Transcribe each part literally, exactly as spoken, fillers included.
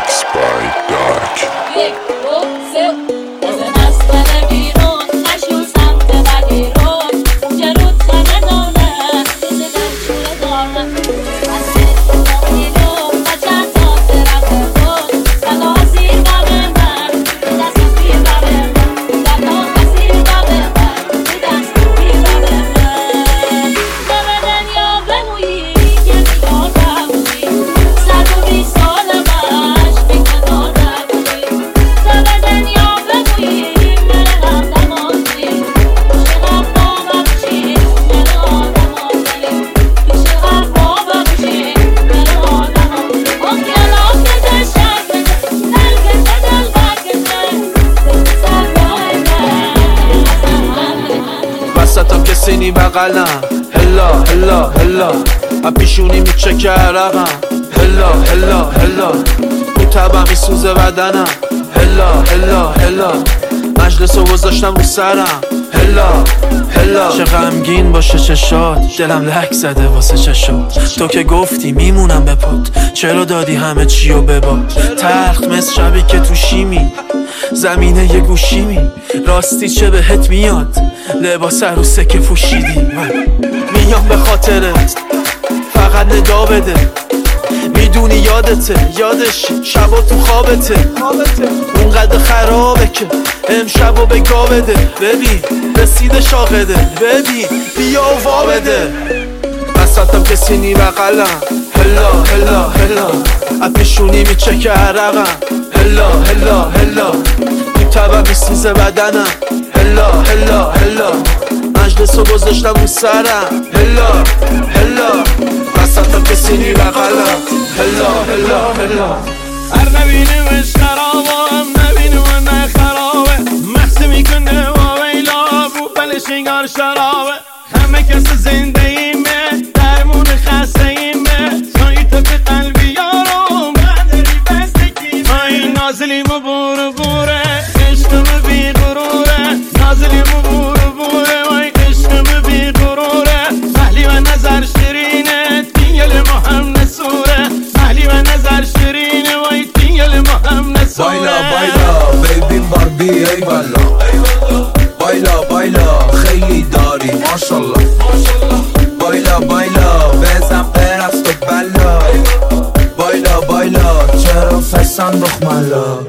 Remix by Dark. یک دو سه بزن از تله بیرون نشون سمت بدی رو اونجا رو تنه دانه بزدن شوره دانه از سه بیرون و چند تا طرف بود سلا سیر بابه من دست بیر بابه من دتا بسیر بابه من دست بیر بابه من به دنیا بمویی که میدار بمویی صد و بیست سال باش میکنار بمویی به دنیا بمویی بره هم نمازی پیش غفا بموشی بره آدم آدمی پیش غفا بموشی بره آدم آدمی اکیلا کده شک بده نلگه دل بکده دل سرگاه من وسطم کسی نی بغلم هلا هلا هلا اپیشونی میچکه عرقم هلا هلا هلا تو تبم میسوزه بدنم هلا هلا هلا مجلس رو گذاشتم رو سرم هلا هلا چه غمگین باشه چشات دلم لک زده واسه چشات تو که گفتی میمونم به پات چرا دادی همه چیو بباد تلخ مثل شبی که تو شیمی زمینه یه گوشیمی راستی چه بهت میاد لباس عروسه که پوشیدی میام به خاطرت فقط ندا بده میدونی یادته یادشی شبا تو خوابته اونقدر خرابه که امشبو به گا بده ببین رسید شاقده ببین بیا و وا بده وسطم کسی نی بغلم هلا هلا هلا اپیشونی میچکه عرقم هلا هلا هلا تو تبم میسوزه بدنم هلا هلا هلا مجلس رو گذاشتم رو سرم هلا هلا وسطم کسی نی بغلم هلا هلا هلا هر نبینیمش خرابه هم نبینیم نه خرابه محض میکنه و ویلا بو بلشینگار شرابه همه کس زنده ایمه درمون خسته ایمه سایت به قلبی یارم نداری بستگی مای نازلیم و بور بوره عشقم بی غروره نازلیم و بور بوره وای عشقم بی غروره محلی و نظر شیرینه دیگل ما هم نسوره محلی و نظر شیرینه وای دیگل ما هم نسوره بایلا بایلا بیبی باربی ای والا بایلا بایلا خیلی داری ماشالله بایلا بایلا بزن برست و بلا بایلا بایلا چرا فسان بخمالا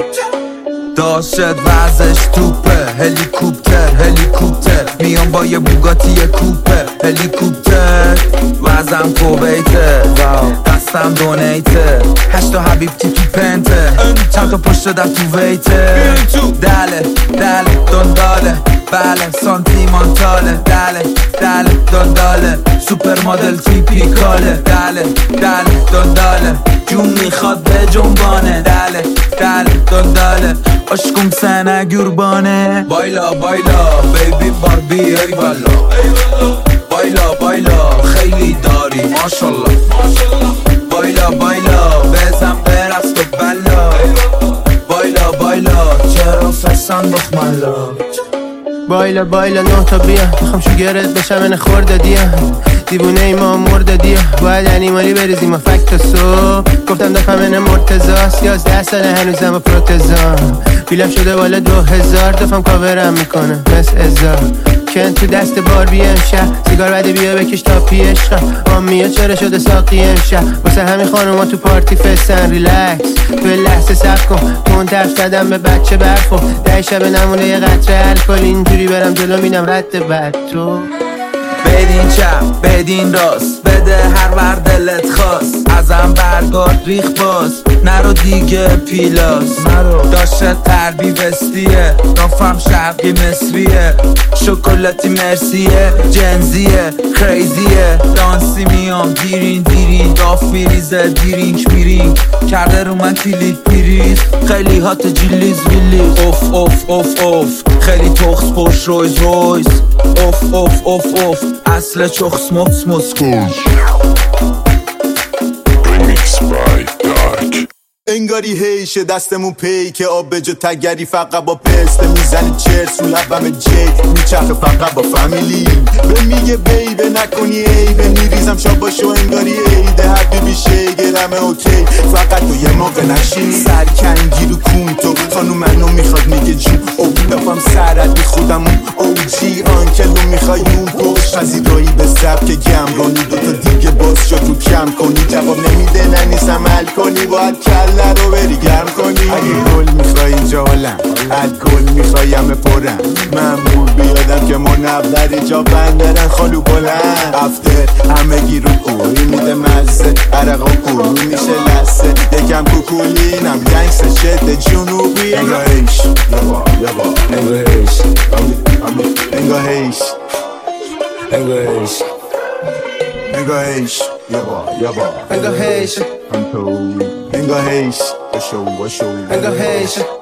داشت وزش توپه هلیکوپتر هلیکوپتر میام با یه بوگاتی یه کوپه هلیکوپتر وزم کوبیته دستم دونیته هشتا حبیبتی تو پنته چند تا پشت در تو ویته دله دله دنداله بله سانتی مانتاله دله دله دنداله سوپر مدل تیپیکاله دله دله دنداله جون میخواد به جنبانه دله دله دنداله عشقم سنه گربانه بایلا بایلا بیبی باربی ای والا بایلا بایلا خیلی داری ماشالله بایلا بایلا بزن برست و بلا بایلا بایلا چرا فسان بخمالا بایلا بایلا نه تا بیا میخوام شوگرت بشم من خورده دیا دیوونه ای ما مرده دیا باید انیمالی بریزیم و فکت سو گفتم دفعه من مرتزاست یازده ساله هنوزم و پروتزان بیلم شده بالا دو هزار دفعم کاورم میکنه مثل ازار کن تو دست باربی امشب سیگار بده بیا بکش تا پیش آمیا چرا شده ساقی امشب واسه همین خانوما تو پارتی فستن ریلکس تو لحظه صبر کن منتف زدم به بچه برفو ده شب نمونه یه قطره الکل اینجوری برم جلو مینم رد بد تو بدین چپ بدین راست بده هر ور دلت خواست ازم برگارد ریخ باز نرو دیگه پیلاس نرو داشته تربی وستیه نافم شرقی مصریه شکلاتی مرسیه جنزیه کریزیه دانسی میام دیرین دیرین داف میریزه دیرینک میرین کرده رو من کلیک پیریز خیلی هات جیلیز ویلیز اوف اوف اوف اوف خیلی تخص پشت رویز رویز اوف اوف اوف اوف اصل چخص مخص مسکوش Remix by Dark. انگاری هیشه دستمون پی که آب به جا تگری فقط با پسته میزنی چرس رو لبم جیک میچخه فقط با فامیلی به میگه بیبه نکنی عیبه میریزم شاباشو انگاری عیده حبیبی شیگرمه اوکی فقط تو یه موقع نشینی سرکنگی رو کون تو خانو منو میخواد میگه جون او دفم سرد بی خودمون او جی آنکلو میخوای اون پشت خزیرایی به سب که گم رانی دوتا دیگه باز شد رو کم کنی جواب نمیده ننیسم عمل کنی باید کله رو بری گرم کنی اگه گل میخوای اینجا حالم الکل میخوای همه پرم ممنون بیادم که منور جا بندرن خالو بلند افتر همه گی رو کوی میده مزه عرقا کوی میشه لسه یکم کوکولینم گنگس شد جنوبی انگاهیش یبا یبا انگاهیش انگاهیش انگاهیش انگاهیش یبا یبا انگاهیش انگاهیش بشو بشو انگاهیش